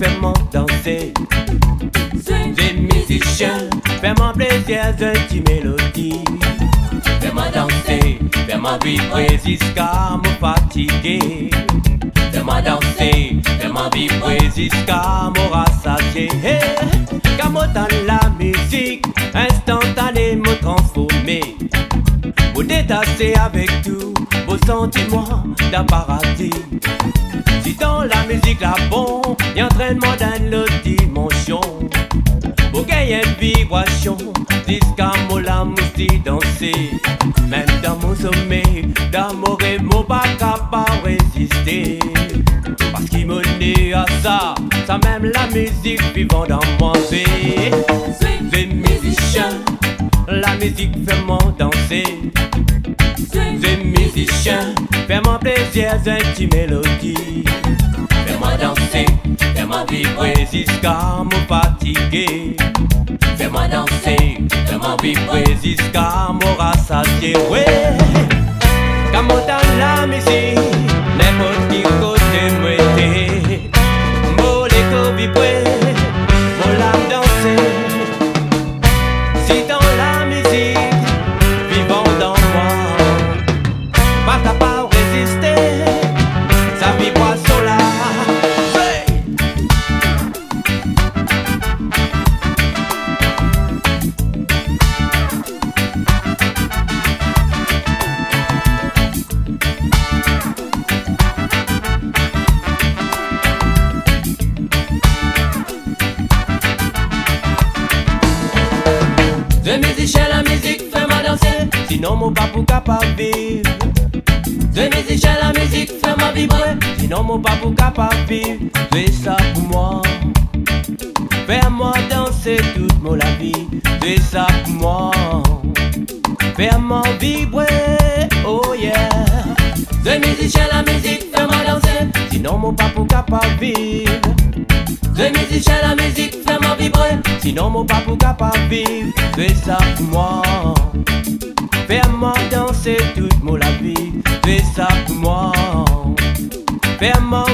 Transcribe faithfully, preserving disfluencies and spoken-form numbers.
fais-moi danser. Des musiciens, fais-moi plaisir de tes mélodies. Fais-moi danser, fais-moi vibrer jusqu'à me fatiguer. Fais-moi danser, fais-moi vibrer jusqu'à me rassasier. Hey, quand m'entend la musique, instantané me transformer. Vous détachez avec tout vos sentiments d'un paradis. Si dans la musique la bon, y entraînement dans l'autre dimension. Vous gagnez une vibration, jusqu'à moi la musique danser. Même dans mon sommeil, d'amour et mon pas capable résister. Parce qu'il me naît à ça, ça même la musique vivant dans moi. C'est musicien, la musique fait moi danser. C'est musicien, fais-moi plaisir d'un petit mélodie. Fais-moi danser, fais-moi vibrer jusqu'à me fatiguer. Fais-moi danser, fais-moi vibrer jusqu'à me rassasier. Ouais, quand m'entend la musique, n'importe qui côté m'aider. Mon écho vibrer, mon l'âme danser. Si dans la musique, vivant dans moi, pas capable de résister, sa vibration là. De musicien, la musique fait-moi danser, sinon mon pas pour capable vivre. De musicien, la musique fait-moi vibrer, sinon mon pas pour capable vivre. C'est ça pour moi, fais-moi danser toute mon la vie. C'est ça pour moi, fais-moi vibrer, oh yeah. De musicien, la musique fait-moi danser, sinon mon pas pour capable vivre. De musicien, la musique fait-moi vibrer, sinon mon pas pour capable vivre. C'est ça pour moi, fais-moi danser toute mon la vie. C'est ça pour moi, fais-moi